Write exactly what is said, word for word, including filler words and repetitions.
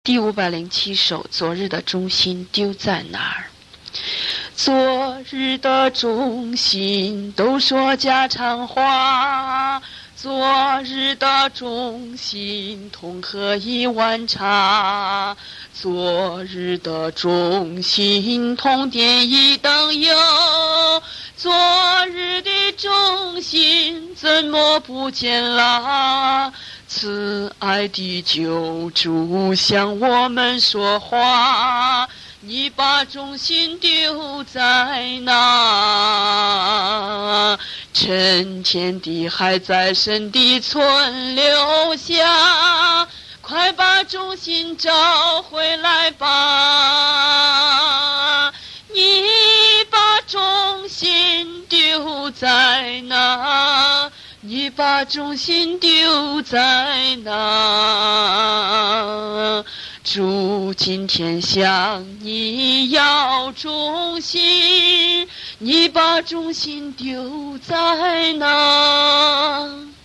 第五百零七首，昨日的中心丢在哪儿？昨日的中心都说家常话，昨日的中心同喝一碗茶，昨日的中心同点一灯油，昨日的中心怎么不见了？慈爱的救主向我们说话，你把中心丢在哪？沉甸的还在神的存留下，快把中心找回来吧！你把中心丢在哪？你把中心丢在哪？主今天向你要中心，你把中心丢在哪？